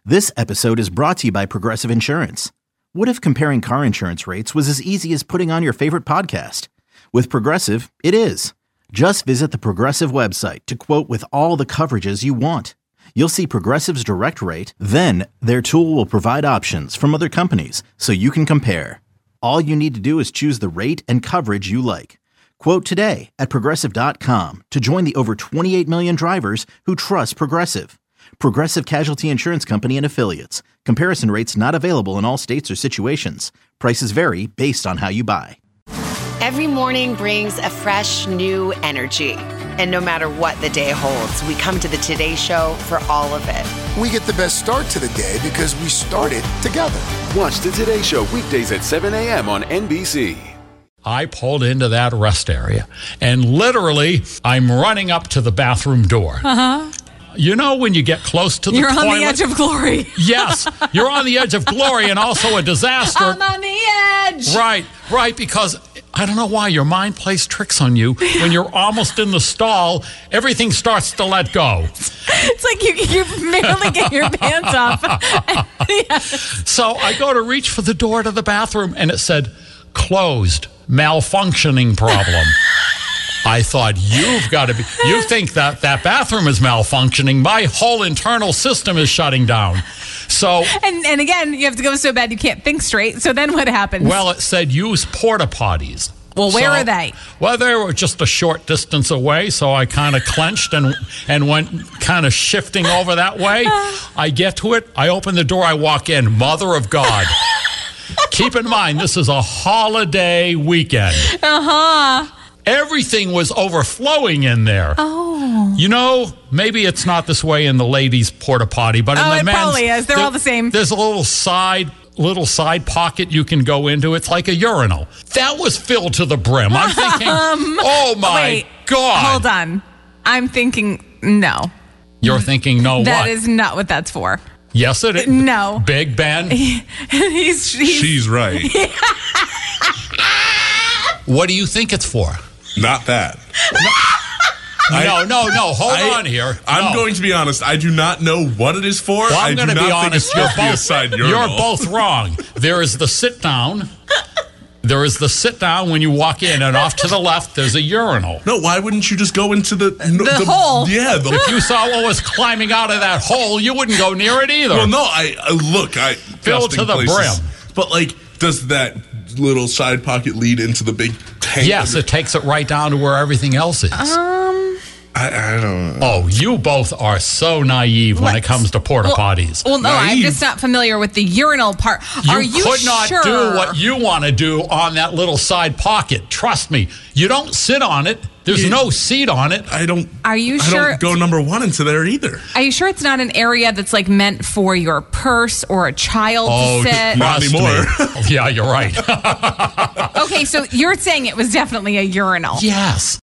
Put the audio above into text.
This episode is brought to you by Progressive Insurance. What if comparing car insurance rates was as easy as putting on your favorite podcast? With Progressive, it is. Just visit the Progressive website to quote with all the coverages you want. You'll see Progressive's direct rate, then their tool will provide options from other companies so you can compare. All you need to do is choose the rate and coverage you like. Quote today at Progressive.com to join the over 28 million drivers who trust Progressive. Progressive Casualty Insurance Company and Affiliates. Comparison rates not available in all states or situations. Prices vary based on how you buy. Every morning brings a fresh, new energy. And no matter what the day holds, we come to the Today Show for all of it. We get the best start to the day because we started together. Watch the Today Show weekdays at 7 a.m. on NBC. I pulled into that rest area, and literally, I'm running up to the bathroom door. You know when you get close to the toilet? You're on the edge of glory. Yes, you're on the edge of glory and also a disaster. I'm on the edge. Right, because I don't know why your mind plays tricks on you. When you're almost in the stall, everything starts to let go. It's like you barely get your pants off. Yeah. So I go to reach for the door to the bathroom, and it said, closed, malfunctioning problem. I thought, you think that bathroom is malfunctioning. My whole internal system is shutting down. So, and again, you have to go so bad you can't think straight. So then what happens? Well, it said use porta potties. Well, where are they? Well, they were just a short distance away, so I kind of clenched and went kind of shifting over that way. I get to it. I open the door. I walk in. Mother of God. Keep in mind, this is a holiday weekend. Everything was overflowing in there. Oh. You know, maybe it's not this way in the ladies' porta potty, but in the men's, probably is. They're all the same. There's a little side pocket you can go into. It's like a urinal. That was filled to the brim. I'm thinking, oh my God. Hold on. I'm thinking, no. You're thinking, no, what? That is not what that's for. Yes, it is. No. Big Ben. She's right. What do you think it's for? Not that. No. Hold on here. I'm going to be honest. I do not know what it is for. Well, I'm going to be honest. You're both wrong. There is the sit down. There is the sit down when you walk in, and off to the left, there's a urinal. No, why wouldn't you just go into the hole? Yeah. If you saw what was climbing out of that hole, you wouldn't go near it either. Well, no, I filled to the brim. But does that little side pocket lead into the big tank? Yes, it takes it right down to where everything else is. I don't know. Oh, you both are so naive when it comes to porta potties. Well, no, I'm just not familiar with the urinal part. You could not do what you want to do on that little side pocket. Trust me. You don't sit on it. There's no seat on it. Are you sure? I don't go number one into there either. Are you sure it's not an area that's meant for your purse or a child to sit? Not anymore. Yeah, you're right. Okay, so you're saying it was definitely a urinal. Yes.